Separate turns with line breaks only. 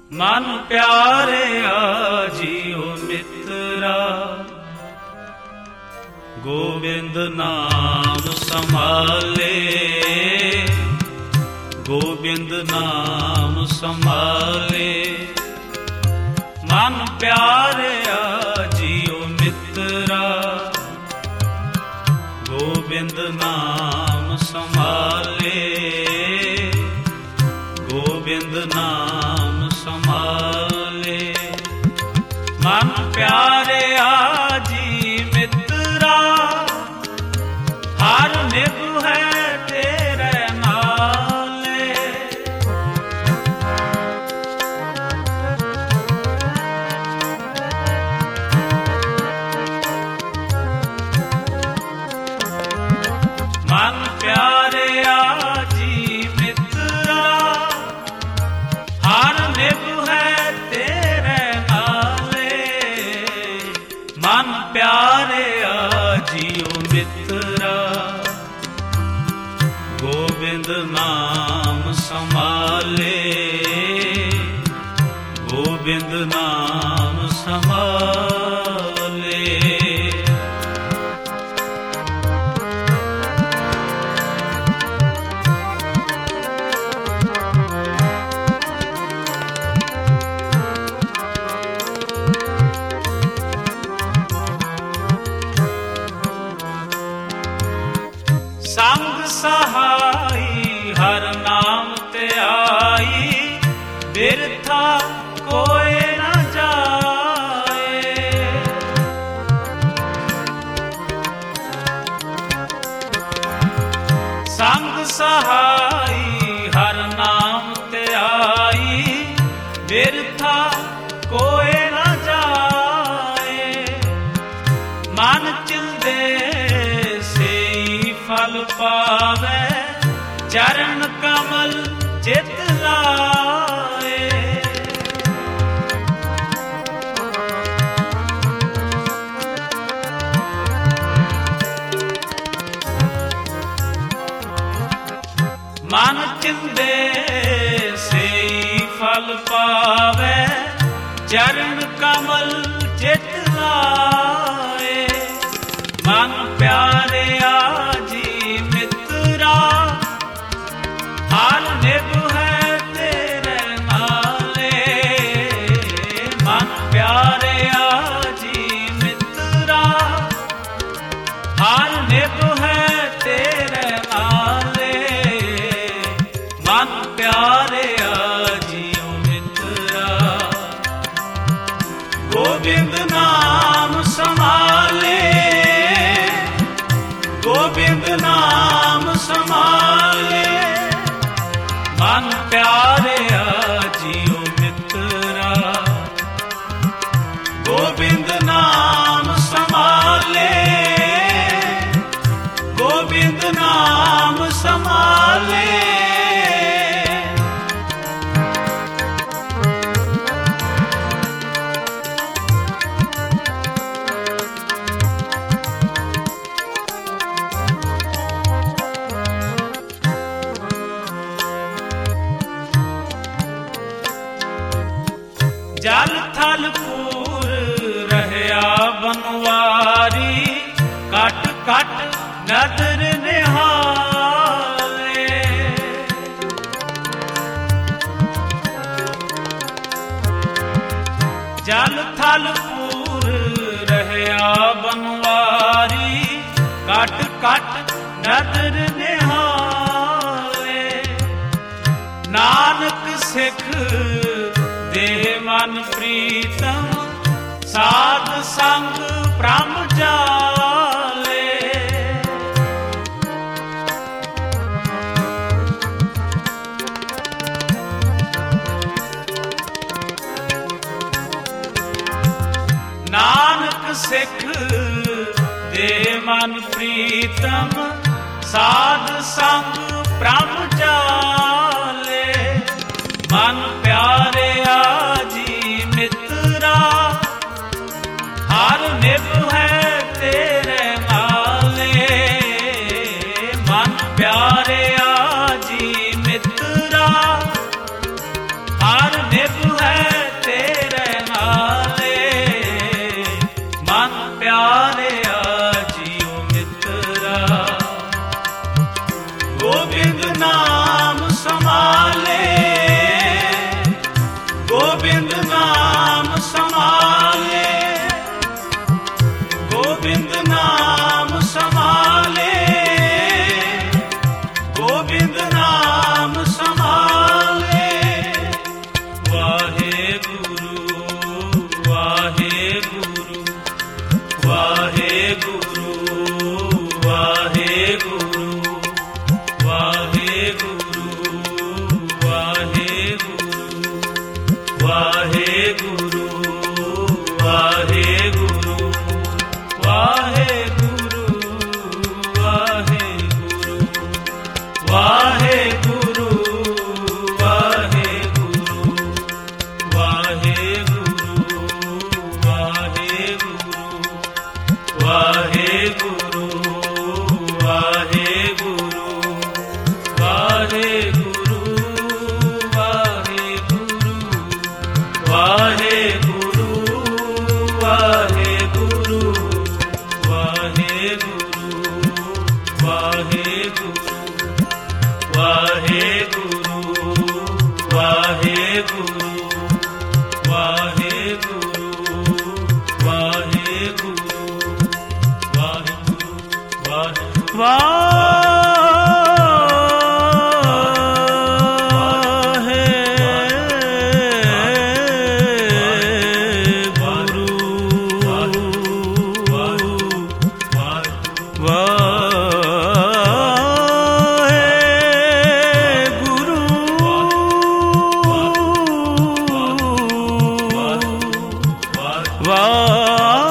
ਮਨ ਪਿਆਰਿਆ ਜੀਉ ਮਿੱਤਰਾ, ਗੋਬਿੰਦ ਨਾਮ ਸੰਭਾਲੇ, ਗੋਬਿੰਦ ਨਾਮ ਸੰਭਾਲੇ। ਮਨ ਪਿਆਰਿਆ ਜੀਉ ਮਿੱਤਰਾ, ਗੋਬਿੰਦ ਨਾਮ ਸੰਭਾਲੇ, ਗੋਬਿੰਦ ਨਾਮ ਸੰਭਾਲੇ। ਮਨ ਪਿਆਰਿਆ ਜੀ ਮਿੱਤਰਾ, ਹਰ ਨਿਭ ਹੈ ਤੇਰੇ ਨਾਲੇ। ਮਨ ਪਿਆਰਿਆ ਜੀ ਮਿੱਤਰਾ, ਹਰ ਨਿਭ ਹੈ ਤੇਰੇ ਨਾਲੇ। ਮਨ ਪਿਆਰਿਆ ਜੀਉ ਮਿੱਤਰਾ, ਗੋਬਿੰਦ ਨਾਮ ਸੰਭਾਲੇ, ਗੋਬਿੰਦ ਨਾਮ ਸੰਭਾਲੇ। ਸੰਗ ਸਹਾਈ ਹਰ ਨਾਮ ਧਿਆਈ, ਬਿਰਥਾ ਕੋਇ ਨਾ ਜਾਏ। ਸੰਗ ਸਹਾਈ ਹਰ ਨਾਮ ਧਿਆਈ, ਬਿਰਥਾ ਕੋਇ ਨਾ ਜਾਏ। ਮਨ ਚਿਲਦੇ ਫਲ ਪਾਵੇ, ਚਰਨ ਕਮਲ ਚਿਤ ਲਾਏ। ਮਨ ਚਿੰਦੇ ਸਈ ਫਲ ਪਾਵੇ, ਚਰਨ ਕਮਲ ਚਿਤ ਲਾਏ। ਮਨ ਪਿਆਰਿਆ ਜੀ ਮਿੱਤਰਾ, ਹਰ ਨਿਭ ਹੈ ਤੇਰੇ ਨਾਲੇ। ਮਨ ਪਿਆਰਿਆ ਜੀ ਮਿੱਤਰਾ, ਹਰ ਨਿਭ ਹੈ ਤੇਰੇ ਨਾਲੇ। ਮਨ ਪਿਆਰਿਆ ਜੀਉ ਮਿੱਤਰਾ, ਗੋਬਿੰਦ ਨਾਮ ਸੰਭਾਲੇ, ਗੋਬਿੰਦ ਨਾਮ ਸੰਭਾਲੇ। ਮਨ ਪਿਆਰਿਆ ਜੀਉ ਮਿੱਤਰਾ, ਗੋਬਿੰਦ ਨਾਮ ਸੰਭਾਲੇ, ਗੋਬਿੰਦ ਨਾਮ ਸੰਭਾਲੇ। ਜਲ ਥਲ ਪੂਰ ਰਹਿਆ ਬਨਵਾਰੀ, ਕਟ ਕਟ ਨਦਰ ਨਿਹਾਲੇ। ਜਲ ਥਲ ਪੂਰ ਰਹਿਆ ਬਨਵਾਰੀ, ਕਟ ਕਟ ਨਦਰ ਨਿਹਾਲੇ। ਨਾਨਕ ਸਿੱਖ ਦੇਹ ਮਨ ਪ੍ਰੀਤਮ, ਸਾਧ ਸੰਗ ਬ੍ਰਹਮ ਜਾਲੇ। ਨਾਨਕ ਸਿੱਖ ਦੇਹ ਮਨ ਪ੍ਰੀਤਮ, ਸਾਧ ਸੰਗ ਬ੍ਰਹਮ ਜਾਲੇ। ਮਨ ਪਿਆਰਿਆ ਜੀ ਮਿੱਤਰਾ, ਹਰ ਨਿਭ ਹੈ ਤੇਰੇ ਨਾਲੇ। ਮਨ ਪਿਆਰਿਆ ਜੀ ਮਿੱਤਰਾ, ਹਰ ਨਿਭ ਹੈ ਆ